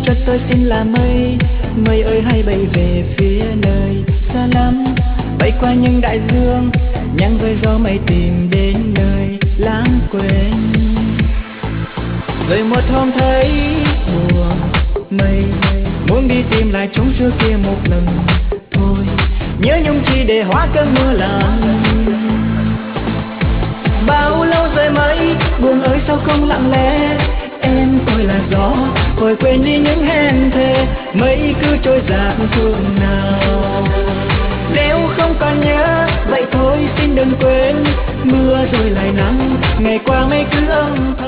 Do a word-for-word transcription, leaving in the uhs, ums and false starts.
cất tôi xin là mây, mây ơi hãy bay về phía nơi xa lắm, bay qua những đại dương, nhắn với gió mây tìm đến nơi lãng quên. Rồi một hôm thấy buồn, mây muốn đi tìm lại chúng xưa kia một lần thôi, nhớ nhung chi để hóa cơn mưa lặng. Bao lâu rồi mây buồn ơi sao không lặng lẽ, em tôi là gió thôi quên đi những hẹn thề, mây cứ trôi dạt phương nào. Nếu không còn nhớ vậy thôi xin đừng quên, mưa rồi lại nắng ngày qua mây cứ âm